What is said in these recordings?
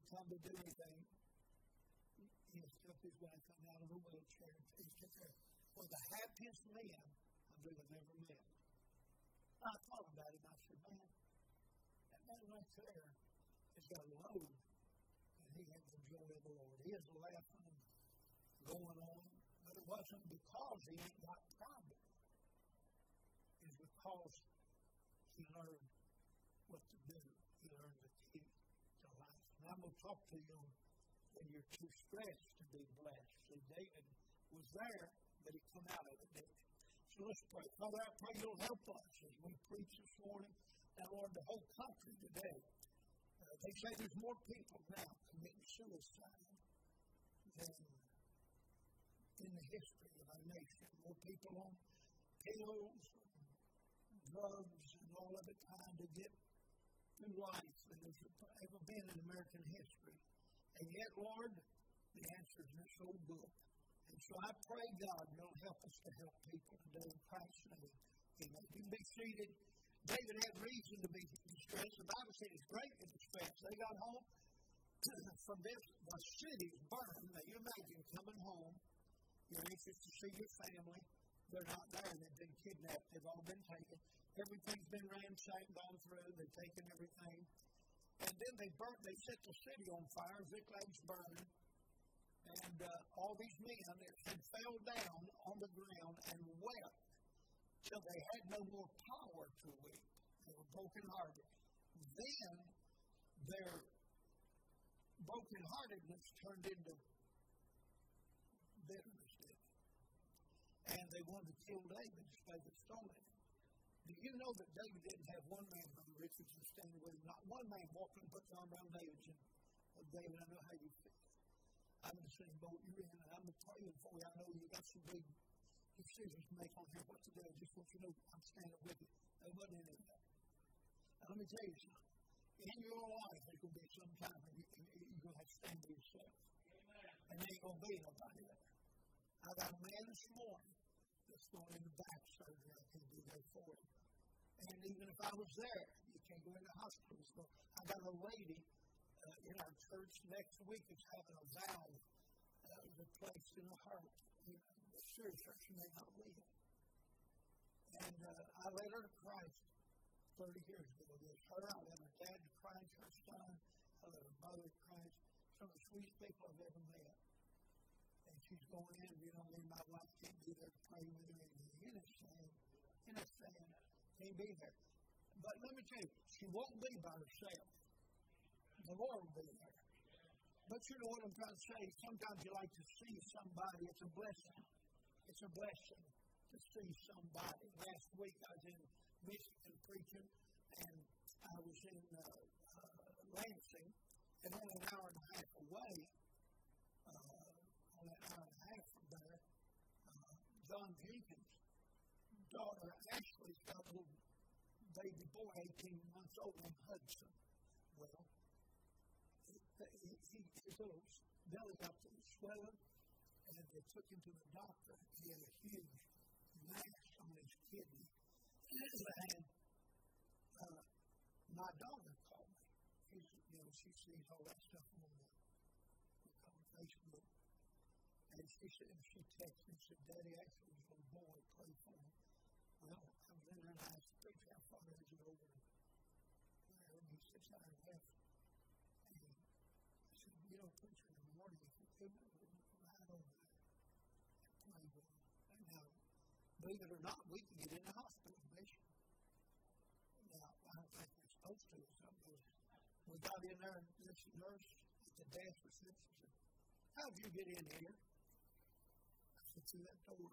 come to do anything, he took his wife out of the wheelchair and he took her. For the happiest man I've ever met. I thought about it. I said, man, that man right there has got a load, and he has the joy of the Lord. He is laughing and going on, but it wasn't because he ain't got problems. It's because he learned what to do. He learned the key to life. And I'm going to talk to you when you're too stressed to be blessed. See, David was there, but he come out of it, didn't he? So let's pray. Father, I pray you'll help us as we preach this morning. Now, Lord, the whole country today, they say there's more people now committing suicide than in the history of our nation. More people on pills, drugs, and all of it trying to get through life than there's ever been in American history. And yet, Lord, the answer is in this old book. And so I pray, God, you'll help us to help people today in Christ's name. Amen. You can be seated. David had reason to be distressed. The Bible said he's greatly distressed. They got home from this, the city's burned. Now, you imagine coming home. You're anxious to see your family. They're not there. They've been kidnapped. They've all been taken. Everything's been ransacked, gone through. They've taken everything. And then they set the city on fire. Ziklag's burning. And all these men had fell down on the ground and wept till they had no more power to weep. They were brokenhearted. Then their brokenheartedness turned into bitterness. And they wanted to kill David as David stole him. Do you know that David didn't have one man from the Richardson standing with him? Not one man walking and putting his arm around David and David, I know how you feel. I'm in the same boat you're in, and I'm praying for you. I know you got some big decisions to make on here what to do. I just want you to know I'm standing with you. There wasn't any of that. Now, let me tell you something. In your life, there's going to be some time when you're going to have to stand by yourself. And there ain't going to be nobody there. I got a man this morning that's going into back surgery. I can't be there for him. And even if I was there, you can't go into hospital. So I got a lady in our church next week is having a valve replaced in her heart. The surgery may not live. And I led her to Christ 30 years ago. There's her. I led her dad to Christ, her son. I led her mother to Christ. Some of the sweetest people I've ever met. And she's going in, my wife can't be there to pray with her. You understand. Can't be there. But let me tell you, she won't be by herself. The Lord will be there. But you know what I'm trying to say? Sometimes you like to see somebody. It's a blessing. It's a blessing to see somebody. Last week I was in Michigan preaching, and I was in Lansing, and only an hour and a half away, only an hour and a half from there, John Jenkins' daughter Ashley's got a little baby boy, 18 months old, named Hudson. Well, his little belly got swelling, and they took him to the doctor. He had a huge mass on his kidney. And my daughter called me. She sees all that stuff on Facebook. And she texted me and said, Daddy, actually, this little boy, pray for him. Well, I was in there and I asked the preacher, how far is it over there? And he said, 6 hours left. Preacher, in the morning, if you could, right over there. Pray with him. And now, believe it or not, we can get in the hospital, mission. Now, I don't think we're supposed to or something. We got in there, and this nurse at the desk reception said, how did you get in here? I said, through that door.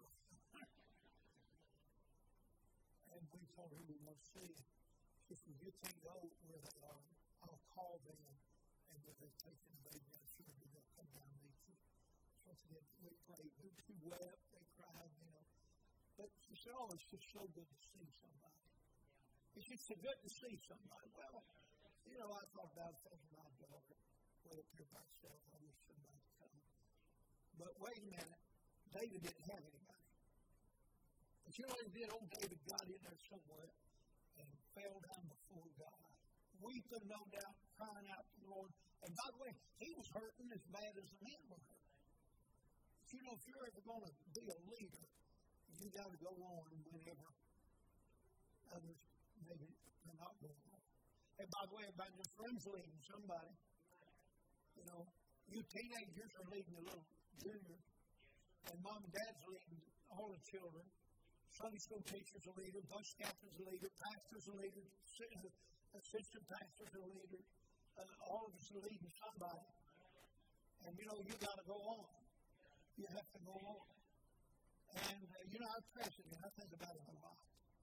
And we told her we want to see it. She said, you can't go where they are. I'll call them. And when they've taken the baby out of surgery, they'll come down and meet you. So we prayed. They wept, they cried, But she said, oh, it's just so good to see somebody. It's just so good to see somebody. Well, I thought about thinking my daughter way up here by herself. I wish somebody would come. But wait a minute. David didn't have anybody. But you know what he did? Old David got in there somewhere and fell down before God. Weeping, no doubt, crying out to the Lord. And by the way, he was hurting as bad as the men were hurting. You know, if you're ever going to be a leader, you got to go on whenever others maybe are not going on. And by the way, about your friends leading somebody, you know, you teenagers are leading the little juniors, and mom and dad's leading all the children. Sunday school teachers are leaders, bus captains are leaders, pastors are leaders, assistant pastors are leaders. All of us are leading somebody. And you know, you got to go on. You have to go on. And you know, our president, I think about him a lot.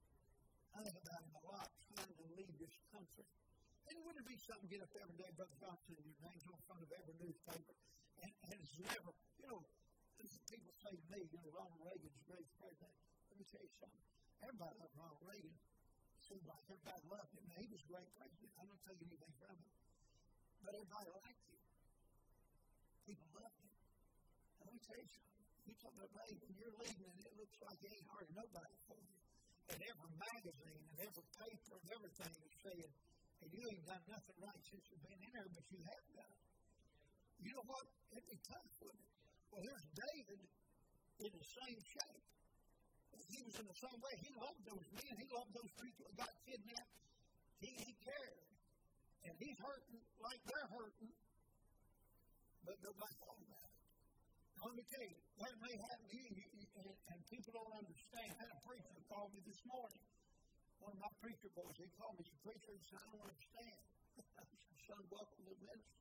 Trying to lead this country. And wouldn't it be something to get up every day, Brother Johnson, and your name's on front of every newspaper? And it's never, you know, people say to me, you know, Ronald Reagan's the greatest president. Let me tell you something. Everybody loved Ronald Reagan. It seemed like everybody loved him. Now, he was a great president. I'm not taking anything from him. But everybody liked him. People loved him. And let me tell you something. You talk about Reagan, you're leading, and it looks like you ain't hardly nobody for you. And every magazine and every paper and everything is saying, hey, you ain't done nothing right since you've been in there, but you have done it. You know what? It'd be tough, wouldn't it? Well, here's David in the same shape. He was in the same way. He loved those men. He loved those people that got kidnapped. He cared. And he's hurting like they're hurting. But nobody thought about it. Now, let me tell you, that may happen to you, and people don't understand. I had a preacher call me this morning. One of my preacher boys, he called me, he preacher, and said, I don't understand. I said, son, welcome to the ministry.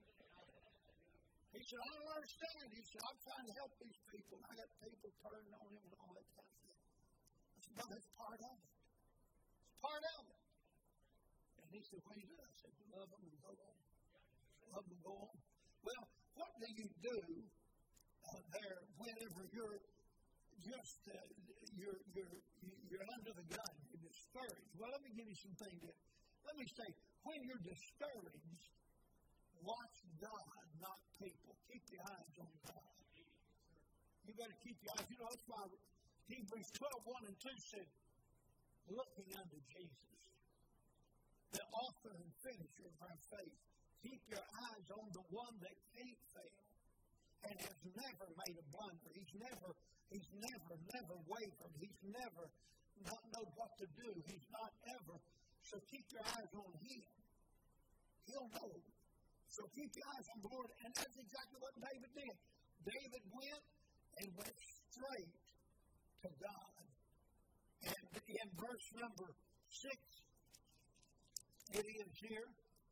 He said, I don't understand. He said, I'm trying to help these people. I got people turning on him and all that kind of stuff. I said, no, that's part of it. It's part of it. And he said, what do you do? I said, love them and go on. Love them and go on. Well, what do you do there whenever you're just, you're under the gun, you're discouraged? Well, let me give you some things here. Let me say, when you're discouraged, watch God, not people. Keep your eyes on God. You better keep your eyes. You know, that's why Hebrews 12:1 and 2 said, looking unto Jesus, the author and finisher of our faith. Keep your eyes on the one that can't fail and has never made a blunder. He's never wavered. He's never not known what to do. He's not ever. So keep your eyes on him. He'll know. So keep your eyes on the Lord. And that's exactly what David did. David went straight to God. And in verse number 6, it is here,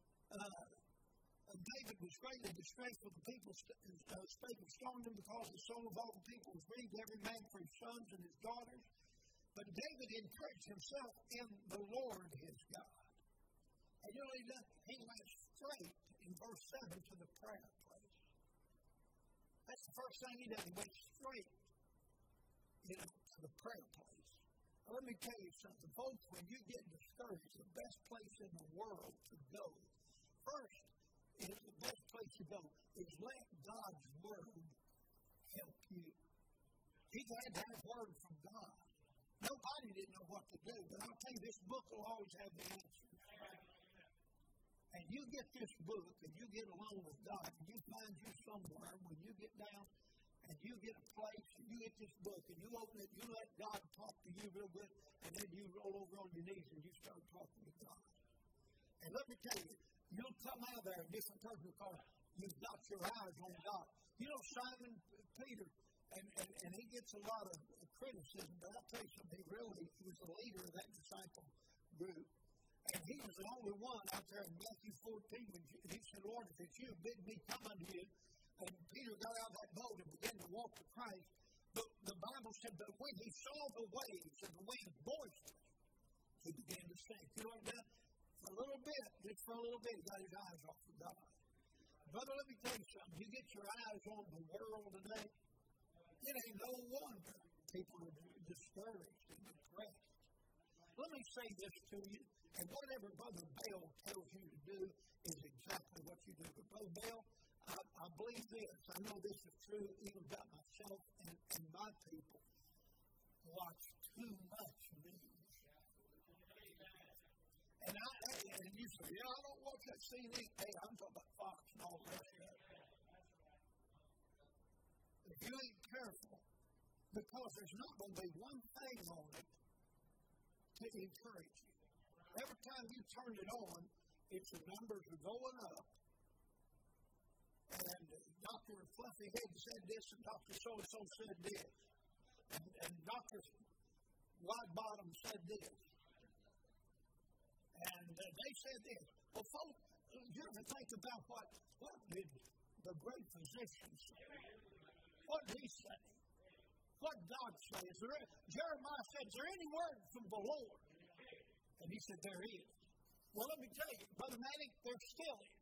David was greatly distressed with the people spake of stoning him because the soul of all the people was grieved, every man for his sons and his daughters. But David encouraged himself in the Lord his God. And you know, he went straight in verse 7 to the prayer place. That's the first thing he did. He went straight, to the prayer place. Now, let me tell you something. Folks, when you get discouraged, the best place in the world to go, first, the best place to go is let God's word help you. He had to have word from God. Nobody didn't know what to do, but I'll tell you, this book will always have the answer. And you get this book, and you get along with God, and you find you somewhere, when you get down, and you get a place, and you get this book, and you open it, you let God talk to you real good, and then you roll over on your knees, and you start talking to God. And let me tell you, you'll come out there a different person because you've got your eyes on God. You know, Simon Peter, and he gets a lot of criticism, but I'll tell you something, he was the leader of that disciple group. And he was the only one out there in Matthew 14 when he said, Lord, if it's you, bid me come unto you. And Peter got out of that boat and began to walk to Christ. But the Bible said that when he saw the waves and the wind boisterous, he began to sink. You know what that? For a little bit, just for a little bit, he got his eyes off of God. Brother, let me tell you something. You get your eyes on the world today, it ain't no wonder people are discouraged and depressed. Let me say this to you, and whatever Brother Bell tells you to do is exactly what you do. But Brother Bell, I believe this. I know this is true even about myself and my people. Watch too much news. And you say, yeah, I don't watch that CNN. Hey, I'm talking about Fox and all that. If you ain't careful, because there's not going to be one thing on it to encourage you. Every time you turn it on, it's the numbers are going up. And Dr. Fluffyhead said this, and Dr. So-and-so said this. And Dr. Widebottom said this. And they said this. Well, folks, you ever think about what did the great physicians say? What did he say? What God says? Jeremiah said, is there any word from the Lord? And he said, there is. Well, let me tell you, Brother Manning, there still is.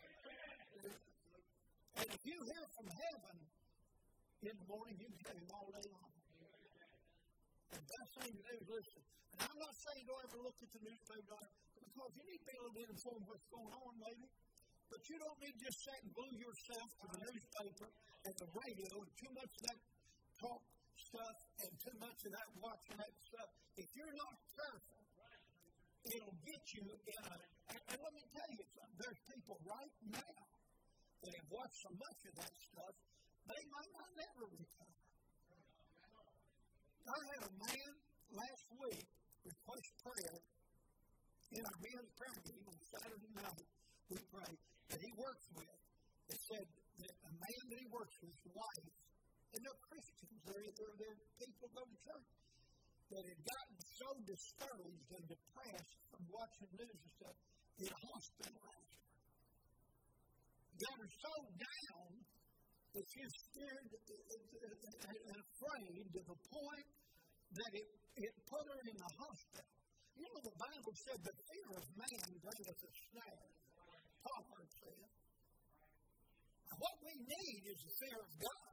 And if you hear from heaven in the morning, you can tell him all day long. And the best thing to do is listen. And I'm not saying don't ever look at the newspaper, because you need to be a little bit informed what's going on, maybe. But you don't need to just sit and glue yourself to the newspaper and the radio and too much of that talk stuff and too much of that watching that stuff. If you're not careful, it'll get you in a... And let me tell you something. There's people right now that have watched so much of that stuff, they might not never recover. I had a man last week request prayer in our men's prayer meeting on Saturday night. We prayed that he works with. It said that a man that he works with, his wife, and they're Christians, they're people go to church, that had gotten so discouraged and depressed from watching news and stuff in a hospital last year. Got her so down that she was scared and afraid to the point that it put her in the hospital. You know, the Bible said the fear of man bringeth a snare. Proverbs said. What we need is the fear of God.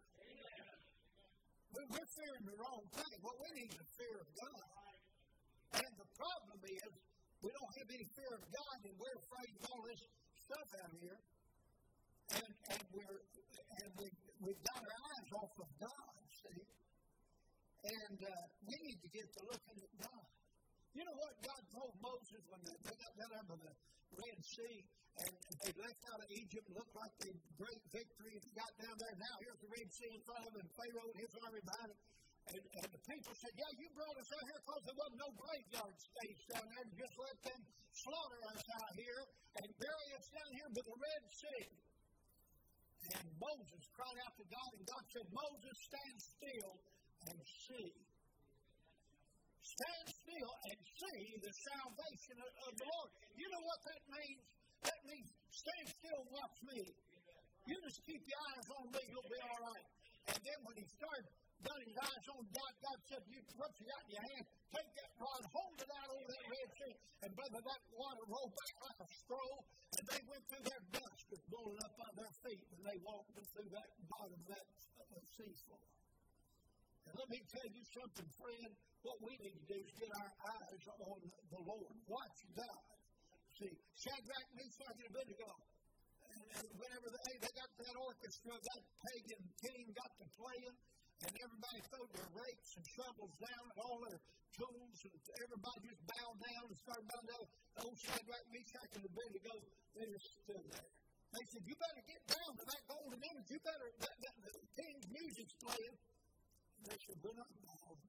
We're fearing the wrong thing. What we need is the fear of God. And the problem is, we don't have any fear of God, and we're afraid of all this stuff out here. And we've got our eyes off of God, see? And we need to get to looking at God. You know what God told Moses when they got down out of the Red Sea and they left out of Egypt and looked like a great victory. They got down there. Now here's the Red Sea in front of them and Pharaoh and his army behind him. And the people said, yeah, you brought us out here because there wasn't no graveyard space down there. You just let them slaughter us out here and bury us down here by the Red Sea. And Moses cried out to God, and God said, Moses, stand still and see. Stand still and see the salvation of the Lord. You know what that means? That means stand still and watch me. You just keep your eyes on me, you'll be all right. And then when he started got his eyes on God, God said, what you got in your hand, take that rod, hold it out over that Red Sea, and brother, that water rolled back like a scroll, and they went through their dust was blowing up on their feet when they walked through that bottom of that sea floor. And let me tell you something, friend, what we need to do is get our eyes on the Lord. Watch God. See, Shadrach, Meshach, and Abednego, and whenever they got that orchestra, that pagan king got to playing, and everybody threw their rakes and shovels down and all their tools, and everybody just bowed down and started bowing down. Old Shadrach, Meshach, and Abednego, they just stood there. They said, you better get down to that golden image. You better, the king's music's playing. And they said, we're not bowing.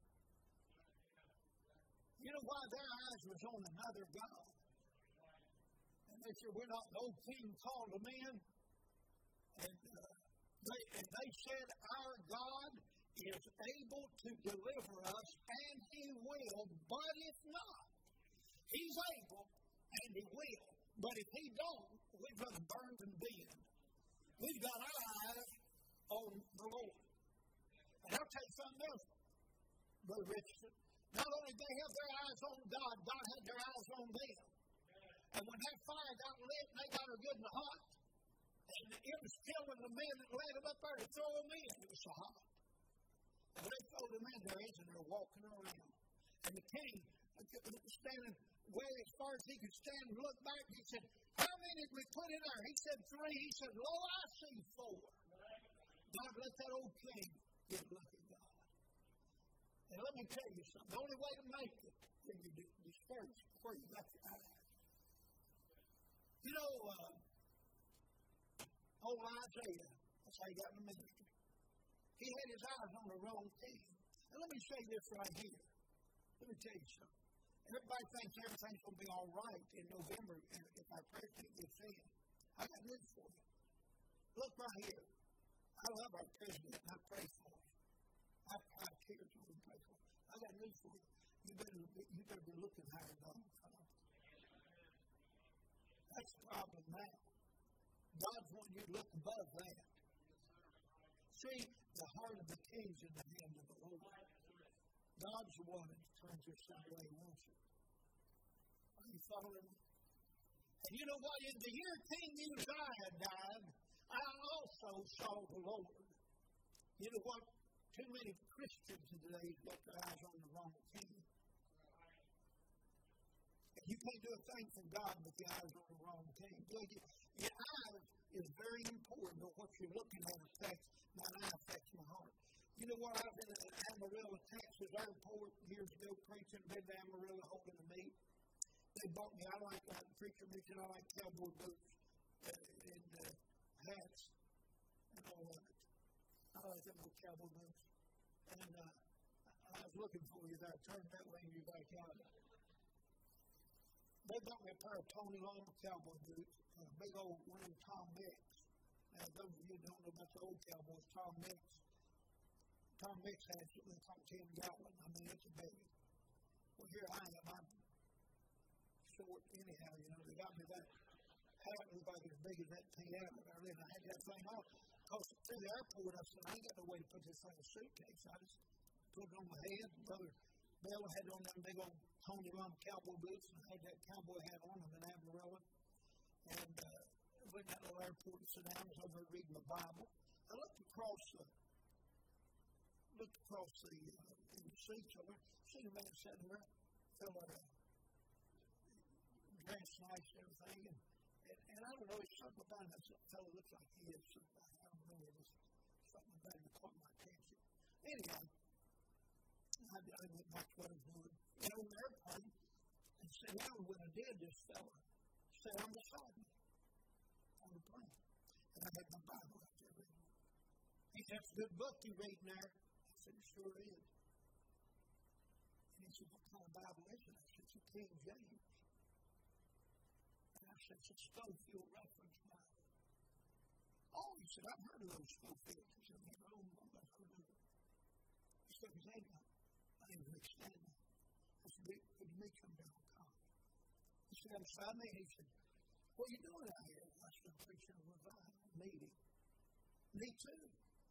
You know why their eyes was on another God? And they said, we're not, the old king called them in. And they said, our God is able to deliver us, and he will, but if not, he's able, and he will. But if he don't, we've got to burn and bend. We've got our eyes on the Lord. And I'll tell you something else, Brother Richardson. Not only did they have their eyes on God, God had their eyes on them. And when that fire got lit, they got her good and hot. And it was killing the men that led them up there to throw them in. It was so hot. And they throw them in there, and they're walking around. And the king, standing way as far as he could stand and look back, he said, how many did we put in there? He said 3. He said, lo, I see 4. God let that old king get a look at God. And let me tell you something. The only way to make it when you discourage before you got your eyes You know, old Isaiah, that's how he got in the ministry. He had his eyes on the wrong thing. And let me say this right here. Let me tell you something. Everybody thinks everything's going to be all right in November if our president gets in. I got news for you. Look right here. I love our president and I pray for him. I cry tears when we pray for him. I got news for you. You better be looking higher than that. That's the problem now. God's wanting you to look above that. See, the heart of the king is in the hand of the Lord. God's the one that turns this the way he wants it. Are you following me? And you know what? In the year King Uzziah died, I also saw the Lord. You know what? Too many Christians today have got their eyes on the wrong king. You can't do a thing from God with your eyes on the wrong thing. Your eyes is very important. What you're looking at affects my eye, affects my heart. You know what? I was in Amarillo, Texas airport years ago preaching. Been to Amarillo holding a meet. They bought me. I like that preacher mentioned. I like cowboy boots and hats and all of it. I like them old cowboy boots. And I was looking for you there. Turn that way and you're back out. They bought me a pair of Tony Long cowboy boots, a big old one of Tom Mix. Now, those of you who don't know about the old cowboys, Tom Mix has something called 10 gallon. I mean, it's a baby. Well, here I am. I'm short anyhow, you know. They got me that hat looked like as big as that piano. And I had that thing on. Because through the airport, I said, I ain't got no way to put this in a suitcase. I just put it on my head. Brother Bill had on them big old Tony Long cowboy boots and had that cowboy hat on them in Amarillo. And went to that little airport and sat down. I was over there reading the Bible. I looked across the in the seats over there. Seen a man sitting there, fellow dressed nice and everything. And I don't know, it's something about him. That fellow looks like he is somebody. I don't know, it was something about him that caught my attention. Anyhow, I went back to what I was doing. And on the airplane, and sat down when I did, this fellow sat on beside me on the plane. And I had my Bible out there reading. He said, that's a good book you reading there. I said, it sure is. And he said, what kind of Bible is it? I said, it's a King James. And I said, it's a Schofield reference Bible. Oh, he said, I've heard of those Schofields. He said, never owned one, but I've heard of them. He said, because I ain't understand that. I said, could you make some down college? He said, I'm beside me. He said, what are you doing out here? I said, I'm preaching a revival meeting. Me too.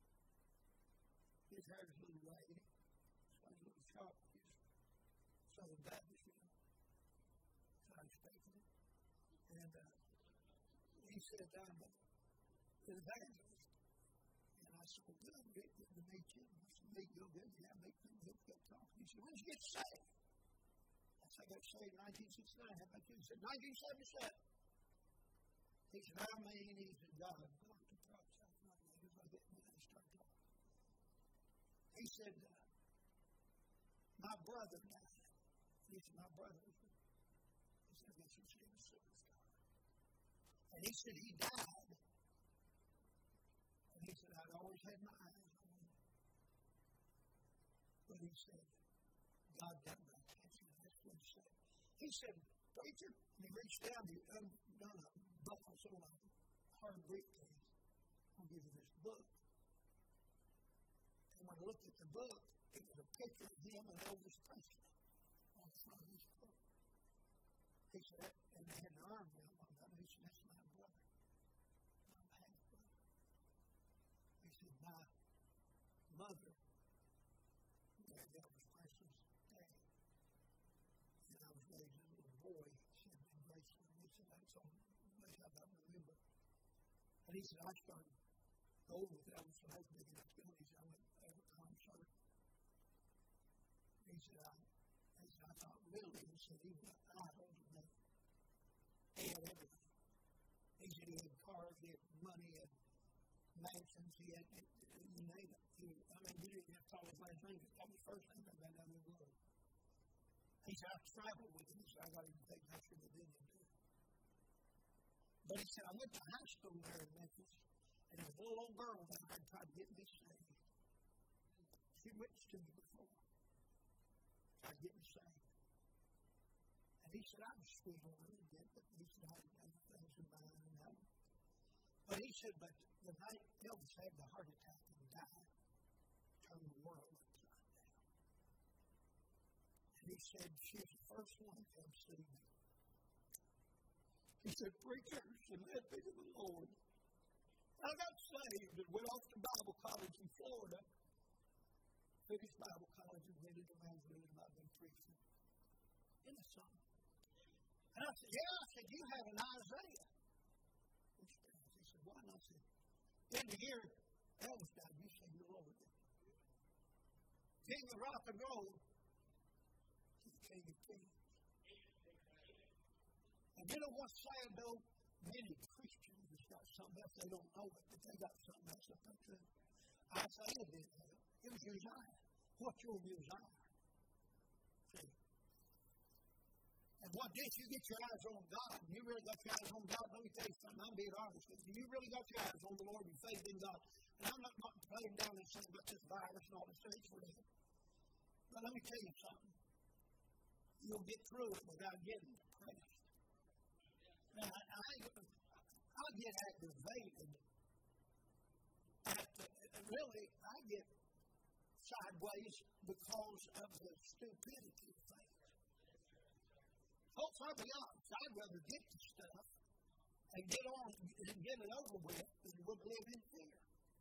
His hair is a little raggedy. He's got a little sharp. He's Southern Baptist, you know. So I expected it. And he said, I'm an evangelist. And I said, well, good to meet you. I said, meet you good. Yeah, meet you good talk. He said, when did you get saved? I said, I got saved in 1969. How about you? He said, 1977. He said, I mean, he said, God, I'm going to prophesy. He said, my brother died. He said, my brother was he said, I guess you should have seen this guy. And he said, he died. And he said, I'd always had my eyes on him. But he said, God got my attention. That's what he said. He said, preacher, and he reached down, he done a buckle on a hard briefcase. I'll give you this book. And when I looked at the book, it was a picture of him and Elvis Presley on the front of his book. He said, and they had an arm around one of them. He said, that's my brother. My half-brother. He said, my mother married Elvis Presley's dad. And I was raised as a little boy. She had been graceful. He said, that's all I don't remember. And he said, I started going with Elvis when I was big enough to go. He said, I went to every concert. He said, I thought, really? He said, he was an idol to me. He had everything. He said he had cars, he had money, he had mansions, he had, you name it. I mean, you didn't have to call his last name. That was the first thing I got out of the world. He said, I traveled with him. He said, I got him to take pictures of him. But he said, I went to high school there in Memphis, and there was a little old girl that I tried to get me saved. She witnessed to me before. Tried to get me saved. And he said, I was sweet on her a bit, but he said, I had other things in mind. But he said, but the night Elvis had the heart attack and died, turned the world upside down. And he said, she was the first one to come see me. He said, preacher, she led me to the Lord. I got saved and went off to Bible college in Florida. Finished Bible college and went into evangelism. I've been preaching in the sun. And I said, yeah, I said, you have an Isaiah. He said, why not? I said, in the year Elvis died, you said you're Lord. King of rock and roll, he's King of kings. And you know what's sad though? Many Christians have got something else. They don't know it, but they got something else up there too. Isaiah did that. It was Uzziah. What's your Uzziah? See? And what did you get your eyes on God? You really got your eyes on God? Let me tell you something. I'm being honest with you. You really got your eyes on the Lord and faith in God. And I'm not playing down and saying about this virus and all this things for you. But let me tell you something. You'll get through it without getting depressed. Now, I get aggravated really, I get sideways because of the stupidity of things. Folks, I'll be honest, I'd rather get the stuff and get on and get it over with than would live in fear.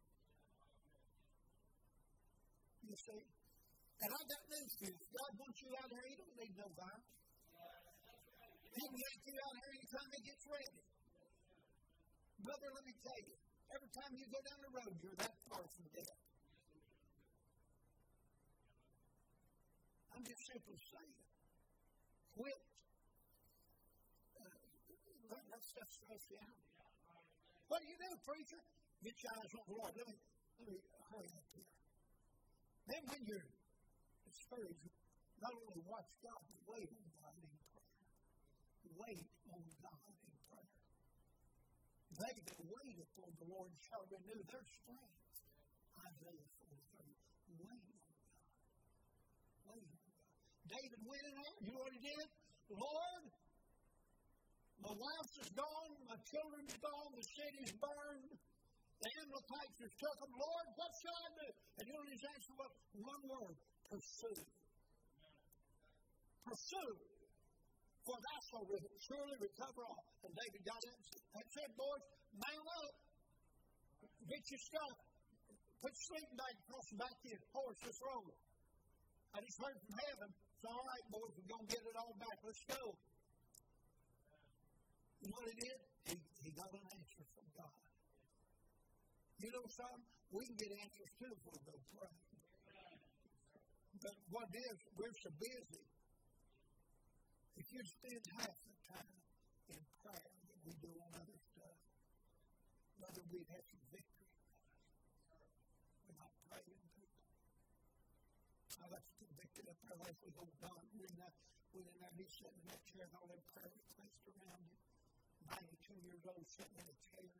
You see? And I got news for you. If God wants you out here, He don't need no virus. He can get you out here anytime He gets ready. Brother, let me tell you, every time you go down the road, you're that far from death. I'm just simply saying, quit. Let that stuff stress you out. What do you do, preacher? Get your eyes on the Lord. Let me hurry up here. Then when you're discouraged, not only watch God, but wait on God in prayer. Wait on God in prayer. They that wait upon the Lord shall renew their strength. Isaiah 43. Wait on God. Wait on God. David went in there. You know what he did? Lord, my wife is gone. My children are gone. The city's burned. The Amalekites have took them. Lord, what shall I do? And you know his answer was one word. Pursue. Pursue. For thou shalt surely recover all. And David got it and said, boys, mount up. Get your stuff. Put your sleeping bag across the back of your horse. Let's roll. I just heard from heaven. It's all right, boys. We're going to get it all back. Let's go. You know what he did? He got an answer from God. You know something? We can get answers too if we go pray. But what it is, we're so busy. If you spend half the time in prayer that we do on other stuff, whether we'd have some victory, we're not praying people. I got convicted up there last week. Oh, God, we didn't have me sitting in that chair and all them prayer requests around him. 92 years old, sitting in a chair.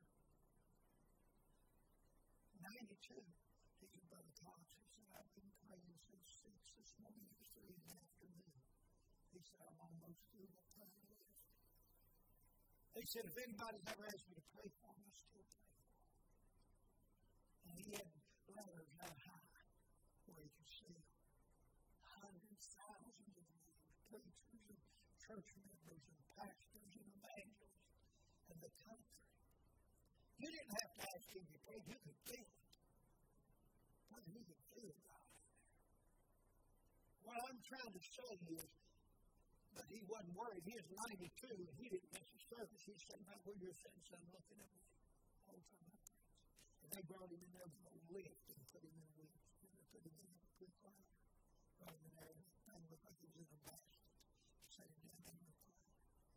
92. He said, Brother Cox, he said, I've been praying since 6 this morning. It was 3 in the afternoon. He said, I'm almost through the prayer list. He said, if anybody's ever asked me to pray for him, I still pray for him. And he had letters that high where you could see hundreds, thousands of preachers and church members and pastors and evangelists in the country. You didn't have to ask him to pray. You could feel it. Brother, you could feel God in there. What I'm trying to say is that he wasn't worried. He was 92 and he didn't miss a service. He said, man, where you're sitting, son, looking at me. All the time I preach. And they brought him in there with a lift and put him in a lift. And they put him in a recliner. Brought him in there and the thing looked like he was in a basket. Set him down in a recliner.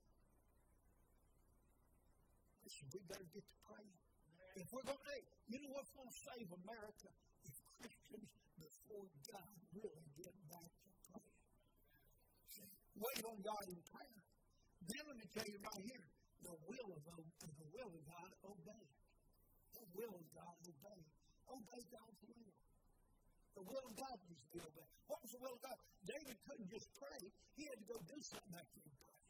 Listen, we better get to praying. If we're going to, you know what's going to save America? If Christians before God really get back to praying. Wait on God in prayer. Then let me tell you right here, the will of the will of God, obey. Obey God's will. The will of God needs to be obeyed. What was the will of God? David couldn't just pray. He had to go do something after he prayed.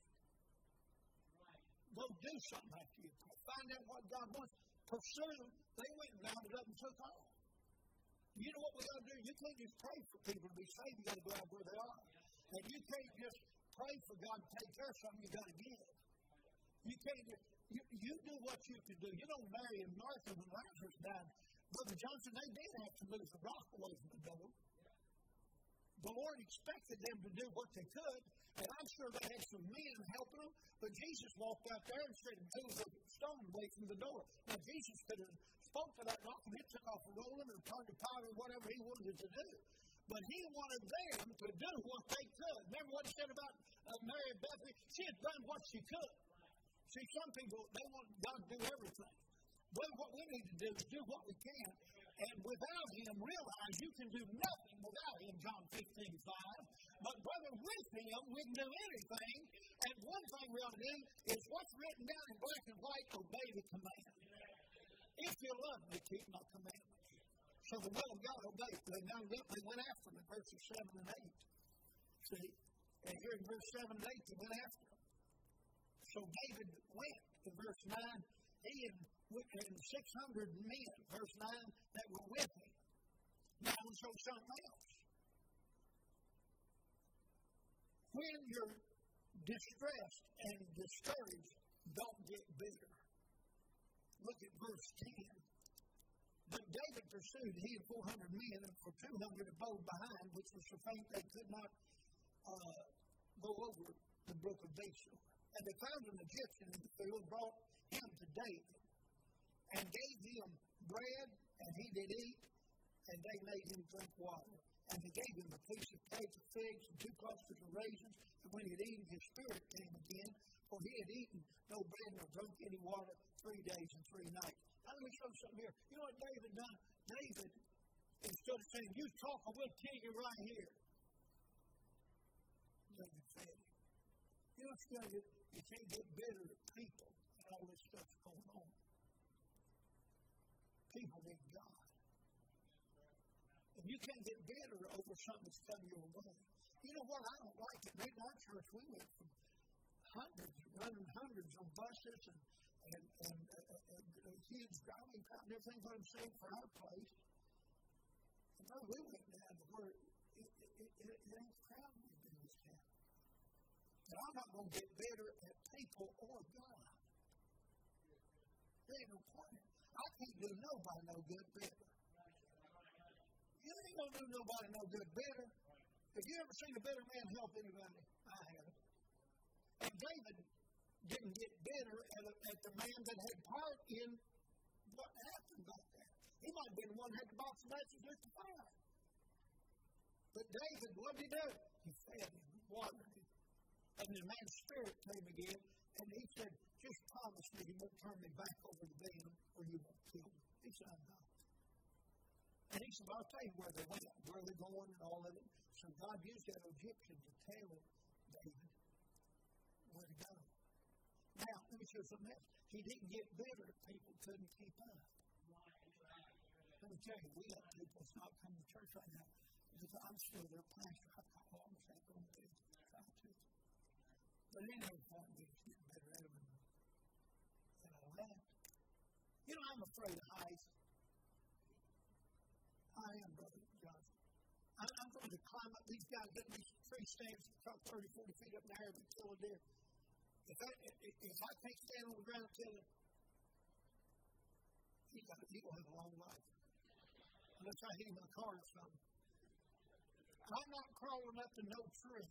Go do something after you pray. Find out what God wants. Pursue. They went and rounded up and took off. You know what we got to do? You can't just pray for people to be saved. You got to go out where they are. And you can't just pray for God to take care of something. You got to give. You can't just, you do what you can do. You don't Mary and Martha when Lazarus died. Brother Johnson, they did have to move the rock away from the door. The Lord expected them to do what they could, and I'm sure they had some men helping them, but Jesus walked out there and said, move the stone away from the door. Now, Jesus could have spoke to that rock and it took off rolling or turned to powder or whatever he wanted to do. But he wanted them to do what they could. Remember what he said about Mary and Bethany? She had done what she could. See, some people, they want God to do everything. But what we need to do is do what we can. And without him, realize you can do nothing without him, John 15:5. But brother, with him, we can do anything. And one thing we ought to do is what's written down in black and white, obey the command. If you love me, keep my commandments. So the will of God obeyed. They went after him in verses 7 and 8. See? And here in verse 7 and 8, they went after him. So David went in verse 9. He and 600 men, verse 9, that were with him. Now, I will show something else. When you're distressed and discouraged, don't get bitter. Look at verse 10. But David pursued, he and 400 men, and for 200 abode behind, which was so faint they could not go over the brook of Bethel. And they found an Egyptian in the field, brought him to David, and gave him bread, and he did eat, and they made him drink water. And they gave him a piece of cake of figs and 2 clusters of raisins. And when he had eaten, his spirit came again, for he had eaten no bread nor drunk any water 3 days and 3 nights. Now, let me show you something here. You know what David done? David, instead of saying, you talk, I will kill you right here. David said, you know what's going to do? You can't get bitter at people and all this stuff's going on. People need God. And you can't get bitter over something that's coming your way. You know what? I don't like it. In our church, we went from running hundreds on buses and huge driving crowd and everything, what I'm saying, for our place. And then we went down to where it ain't crowded in this town. And I'm not going to get bitter at people or God. There ain't no point. I can't do nobody no good bitter. You ain't going to do nobody no good bitter. Have you ever seen a bitter man help anybody? I haven't. And David didn't get bitter at the man that had part in what happened back there. He might have been the one that had the box of matches with the fire. But David, what did he do? He fed him, watered him. And the man's spirit came again, and he said, just promise me you won't turn me back over to them or you won't kill me. He said, I'm not. And he said, I'll tell you where they went, where they're going and all of it. So God used that Egyptian to tell David where to go. Now, let me show you something else. He didn't get bitter if people couldn't keep up. Let me tell you, we got people that's not coming to church right now. Because I'm still their pastor. I call them and say, go and do it. But it ain't no point in getting bitter at them and all that. You know, I'm afraid of heights. I am, Brother Johnson. I'm going to climb up. These guys get these tree stands about 30, 40 feet up in the air and kill a deer. If I can't stand on the ground and kill it, he will have a long life. Unless I hit him in a car or something. I'm not crawling up to no tree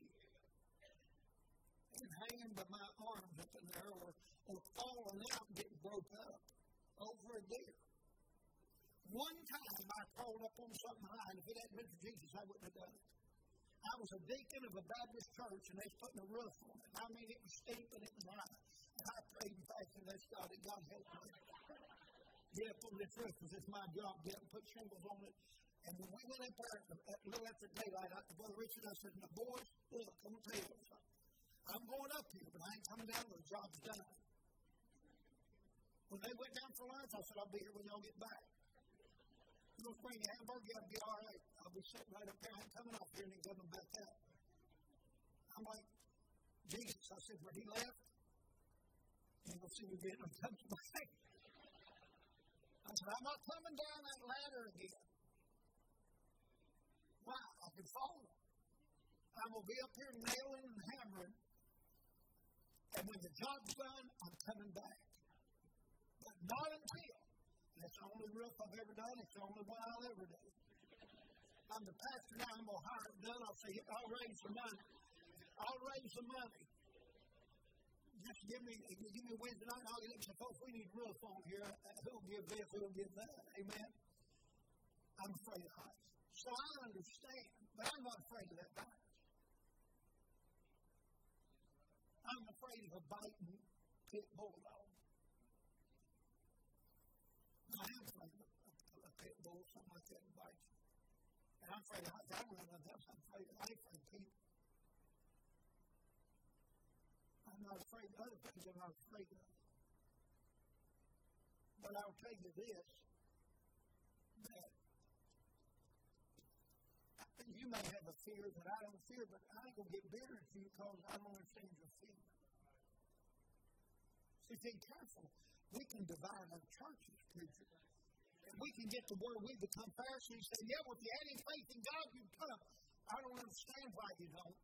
and hanging by my arms up in there or falling out and getting broke up over a deer. One time I crawled up on something high, and if it hadn't been for Jesus, I wouldn't have done it. I was a deacon of a Baptist church, and they was putting a roof on it. I mean, it was steep and it was high. And I prayed and fasted, and God, that God help me. Get up on this roof, because it's my job. Get up and put shingles on it. And when we went up there, a little after daylight, Brother Richard, I said, now, boys, look, I'm going to tell you something. I'm going up here, but I ain't coming down till the job's done. When they went down for lunch, I said, I'll be here when y'all get back. You don't bring a hamburger, I'll be all right. I'll be sitting right up there. I'm coming off here and then coming back out. I'm like, Jesus, I said, when he left, you will see me again when he comes back. I said, I'm not coming down that ladder again. Why? I can fall. I'm going to be up here nailing and hammering. And when the job's done, I'm coming back. But not until. That's the only roof I've ever done. It's the only one I'll ever do. I'm the pastor now. I'm going to hire it done. I'll say, I'll raise the money. I'll raise the money. Just give me Wednesday night. I'll get up and say, folks, we need roof on here. Who'll give this? Who'll give that? Amen? I'm afraid of heights. So I understand. But I'm not afraid of that virus. I'm afraid of a biting pit bulldog. I am afraid of a pit bull, something like that, and bites you. And I'm afraid of heights. I don't know nothing else. I'm afraid of people. I'm not afraid of other things I'm not afraid of. But I'll tell you this, that you may have a fear that I don't fear, but I ain't going to get bitter at you because I don't understand your fear. See, be careful. We can divide our churches, preacher. And we can get to where we become Pharisees and say, yeah, well, if you had any faith in God, you'd come. I don't understand why you don't.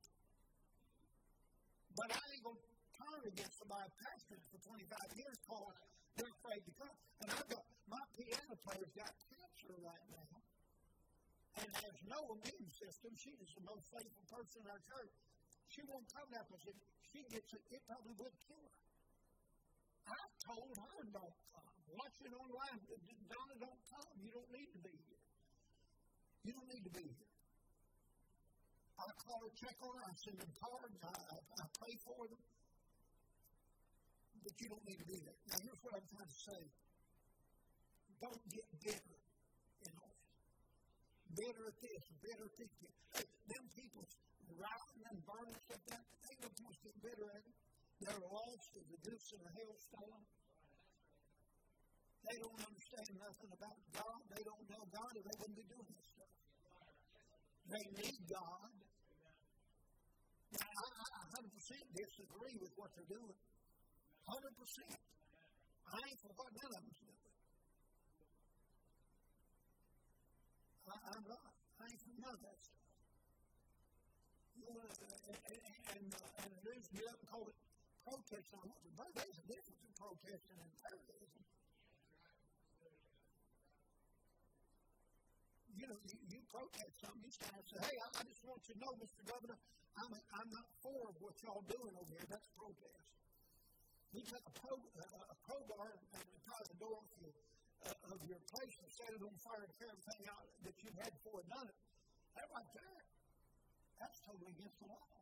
But I ain't going to turn against somebody pastored for 25 years because they're afraid to come. And I've got, my piano player's got cancer right now. And has no immune system. She is the most faithful person in our church. She won't come now because if she gets it, it probably would kill her. I told her, don't come. Watch it online. Donna, don't come. You don't need to be here. You don't need to be here. I call her, check on her. I send them cards. I pray for them. But you don't need to be there. Now, here's what I'm trying to say. Don't get bitter in office. Bitter at this, bitter at this. Hey, them people rioting and burning stuff down, they don't want to get bitter at it. They're lost as a goose in a hailstorm. They don't understand nothing about God. They don't know God, or they wouldn't be doing this stuff. They need God. Now, I 100% disagree with what they're doing. 100%. I ain't for what none of them's doing. I'm not. I ain't for none of that stuff. And the news get up and call it protest on what? But there's a difference in protesting and terrorism. You know, you protest something, you stand and say, hey, I just want you to know, Mr. Governor, I'm not for what y'all doing over here. That's protest. We take a crowbar and tie the door of your place and set it on fire and tear everything out that you had before and done it. That right there, that's totally against the law.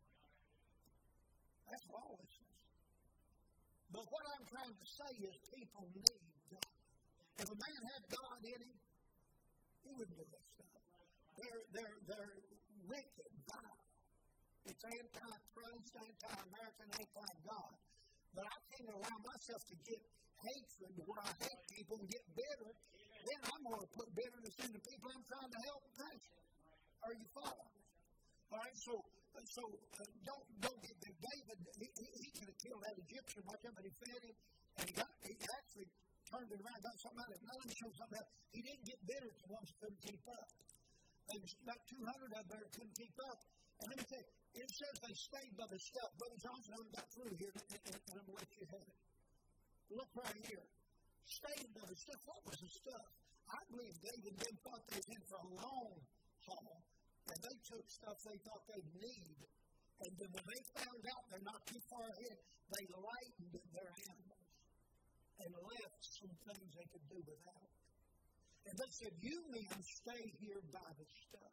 That's lawlessness. But what I'm trying to say is people need God. If a man had God in him, he wouldn't do that stuff. They're wicked, vile. It's anti-Christ, anti-American, anti-God. But I can't allow myself to get hatred where I hate people and get bitter. Then I'm going to put bitterness in the people I'm trying to help and pastor. Are you following? All right, so don't get big. David, he could have killed that Egyptian right there, but he fed him, and he actually turned it around, got something out of it. Now let me show you something else. He didn't get bitter to ones that couldn't keep up. There was about 200 of them that couldn't keep up. And let me tell you, it says they stayed by the stuff. Brother Johnson, I haven't got through here, and I'm going to let you have it. Look right here. Stayed by the stuff. What was the stuff? I believe David then thought they was in for a long haul, and they took stuff they thought they'd need. And then when they found out they're not too far ahead, they lightened their animals and left some things they could do without. And they said, you men stay here by the stuff.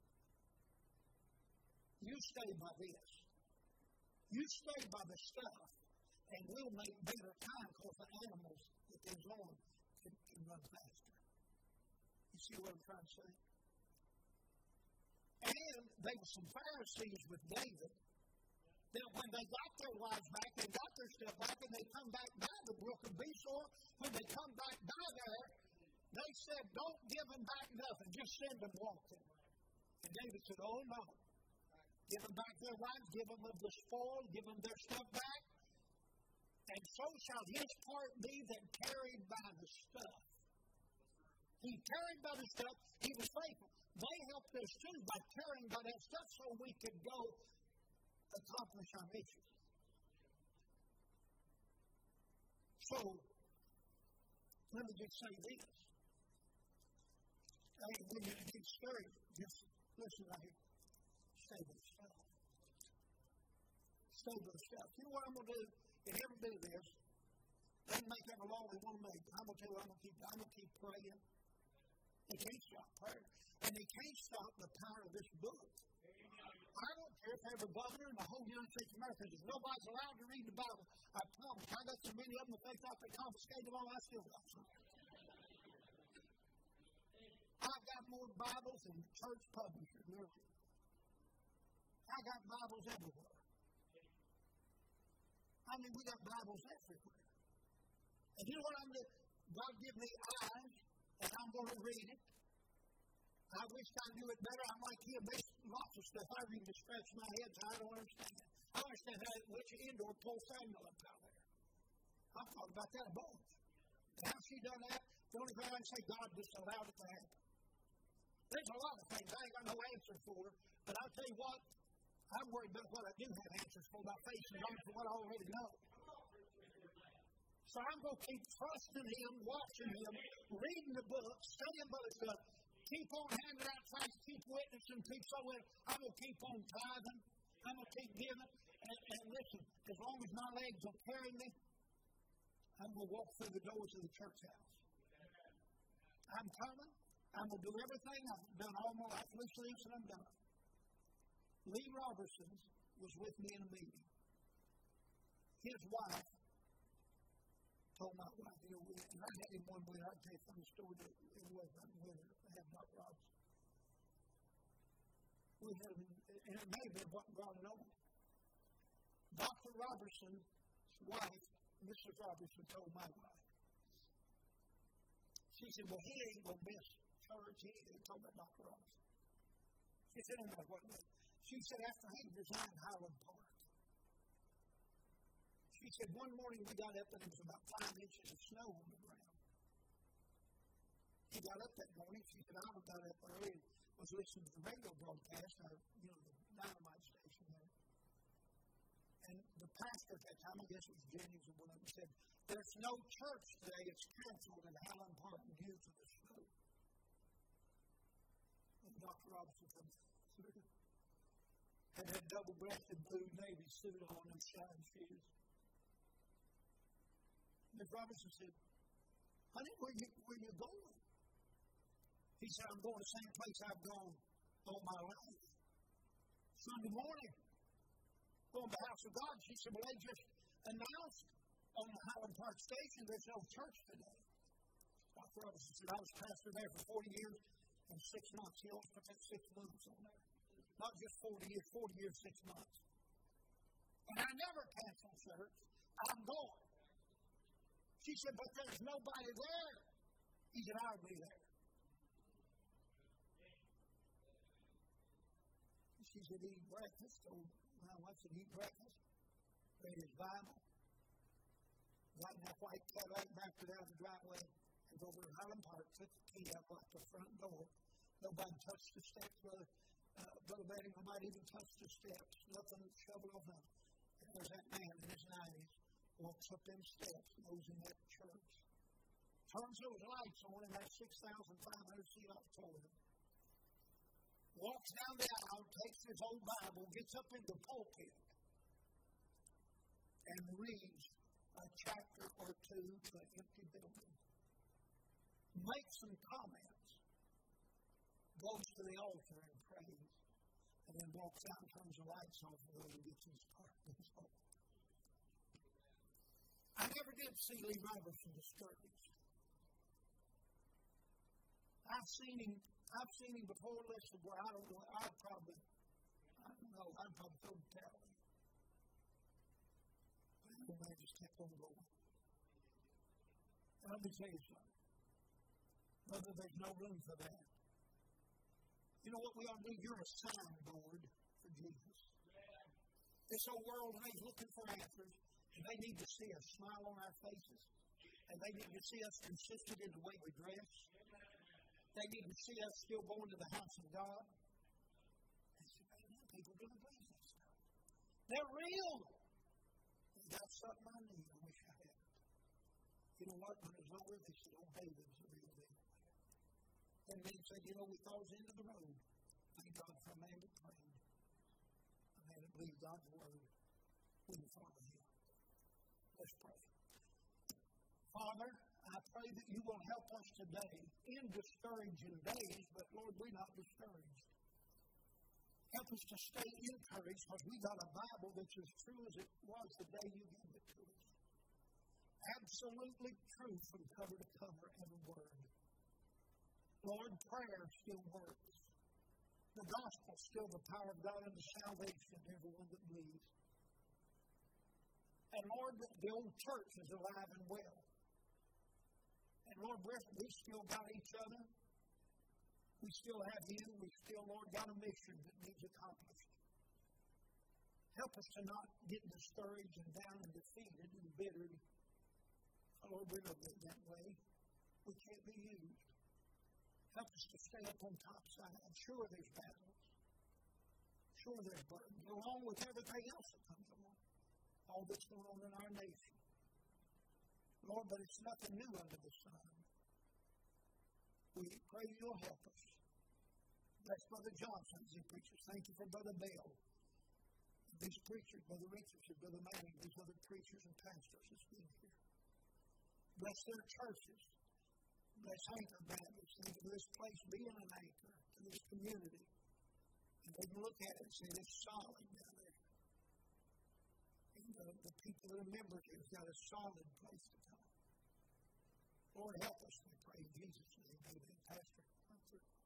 You stay by this. You stay by the stuff, and we'll make better time because the animals that goes on can run faster. You see what I'm trying to say? And there were some Pharisees with David that when they got their wives back, they got their stuff back, and they come back by the brook of Besor, when they come back by there, they said, don't give them back nothing, just send them walking. And David said, oh no. Give them back their wives, give them of the spoil, give them their stuff back. And so shall his part be that carried by the stuff. He carried by the stuff, he was faithful. They helped us too by carrying by that stuff so we could go accomplish our mission. So, let me just say this. When you get stirred, just listen right here. Stay with the stuff. Stay with the stuff. You know what I'm going to do? If you ever do this, they make that a law they want to make. I'm going to tell you, I'm going to keep praying. They can't stop prayer. And they can't stop the power of this book. I don't care if every governor in the whole United States of America says nobody's allowed to read the Bible. I promise. I got so many of them that they thought they confiscated them all. I still got some. I've got more Bibles than church publishers, really. I got Bibles everywhere. I mean, we got Bibles everywhere. And you know what I'm doing? God give me eyes, and I'm going to read it. I wish I knew it better. I'm like him. There's lots of stuff I read to scratch my head, so I don't understand it. I understand which indoor pull Samuel up out there. I've thought about that a bunch. How she done that? The only thing I can say, God just allowed it to happen. There's a lot of things I ain't got no answer for, but I'll tell you what, I'm worried about what I do have answers for, about facing on for what I already know. So I'm going to keep trusting Him, watching Him, reading the book, studying other stuff, keep on handing out facts, keep witnessing, keep so in. I'm going to keep on tithing. I'm going to keep giving. And listen, as long as my legs will carry me, I'm going to walk through the doors of the church house. I'm coming. I'm going to do everything I've done all my life. Loose leaves and I'm done. Lee Robertson was with me in a meeting. His wife told my wife, and I had him one winter. I'll tell you from the story that it wasn't winter. I had Dr. Robertson. We had him, and it may have been what brought it on. Dr. Robertson's wife, Mrs. Robertson, told my wife. She said, well, he ain't going to miss church. He ain't talking about Dr. Robertson. She said, no matter what it was. She said, after he designed Highland Park, she said, one morning we got up and it was about 5 inches of snow on the ground. He got up that morning. She said, I got up early and was listening to the radio broadcast, the dynamite station there. And the pastor at that time, I guess it was Jennings or one of them, said, there's no church today. It's canceled in Highland Park due to the snow. And Dr. Robertson comes through. Had that double-breasted blue Navy suit on and shine shoes. Ms. Robertson said, honey, where you going? He said, I'm going to the same place I've gone all my life. Sunday morning, going to the house of God. She said, well, they just announced on the Highland Park station there's no church today. Dr. Robertson said, I was pastor there for 40 years and 6 months. He always put that 6 months on there. Not just 40 years, 6 months. And I never cancel church. I'm going. She said, but there's nobody there. He said, I'll be there. She said, eat breakfast. So my wife said, eat breakfast. Read his Bible. Got in that white Cadillac, backed it out of the driveway, and go over to Highland Park, took the key out, locked the front door. Nobody touched the steps. Brother Betty, nobody even touched the steps. Nothing shoveled off nothing. And there's that man in his 90s, walks up them steps, goes in that church. Turns those lights on in that 6,500-seat auditorium. Walks down the aisle, takes his old Bible, gets up in the pulpit, and reads a chapter or two to an empty building. Makes some comments. Goes to the altar and prays. And then walks out and turns the lights off and gets his car. I never did see Lee Robertson discouraged. I've seen him before. Listen, where I'd probably throw the towel in. man just kept on going. And let me tell you something. Brother, there's no room for that. You know what we ought to do? You're a signboard for Jesus. This whole world ain't looking for answers. And they need to see a smile on our faces. And they need to see us consistent in the way we dress. They need to see us still going to the house of God. They say, man, people really believe this stuff. They're real. That's something I need. I wish I had. You know what? When it was over, they said, oh, David's a real deal. And they said, you know, we thought it was the end of the road. Thank God for a man that prayed. A man that believed God's word. We can follow him. Let's pray. Father, I pray that you will help us today in discouraging days, but Lord, we're not discouraged. Help us to stay encouraged because we got a Bible that's as true as it was the day you gave it to us. Absolutely true from cover to cover, every word. Lord, prayer still works. The gospel is still the power of God unto salvation to everyone that believes. And Lord, the old church is alive and well. And Lord, we still got each other. We still have you. We still, Lord, got a mission that needs accomplished. Help us to not get discouraged and down and defeated and bittered. Oh, Lord, we're not getting that way. We can't be used. Help us to stay up on top side. I'm sure there's battles. Sure there's burdens. Along with everything else that comes along. All that's going on in our nation. Lord, but it's nothing new under the sun. We pray you'll help us. Bless Brother Johnson as he preaches. Thank you for Brother Bell. These preachers, Brother Richardson, Brother Manning, these other preachers and pastors that's been here. Bless their churches. Bless Anchor Baptist. Thank you for this place being an anchor to this community. And they can look at it and say it's solid down there. And the people that are members here have got a solid place to come. Lord, help us, we pray in Jesus' name. Amen. Pastor.